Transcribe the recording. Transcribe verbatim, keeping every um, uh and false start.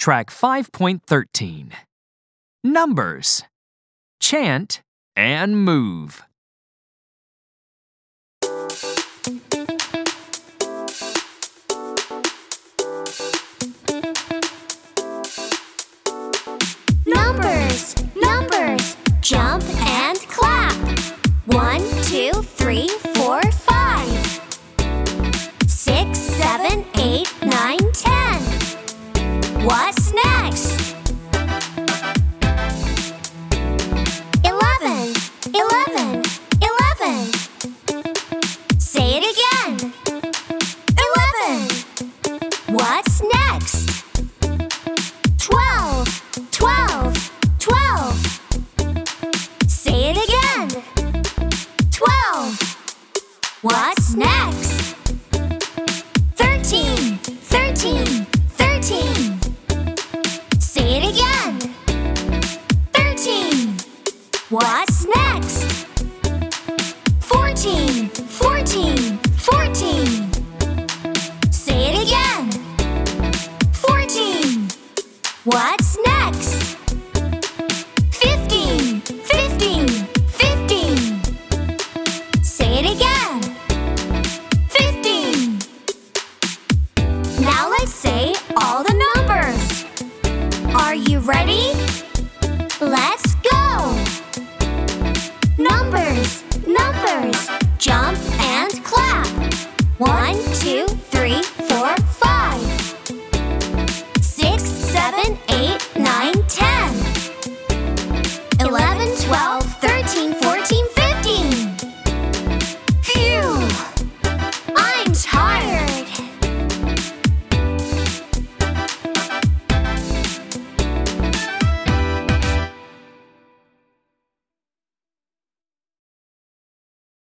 Track five point thirteen. Numbers. Chant and move. Numbers, numbers, jump and clap. One, two, three, four, five. Six, seven, eight, nine, ten. What's next? Eleven, eleven, eleven. Say it again. Eleven. What's next? Twelve, twelve, twelve. Say it again. Twelve. What's next? Thirteen, thirteen, thirteen. Say it again. Thirteen. What's next? Fourteen, fourteen, fourteen. Say it again. Fourteen. What's next? Fifteen, fifteen, fifteen. Say it again. Fifteen. Now let's say all the numbers. Are you ready?